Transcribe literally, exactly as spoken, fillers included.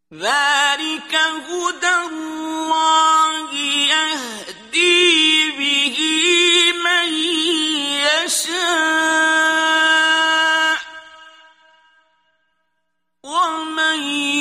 ذلك هدى الله يهدي به من يشاء ومن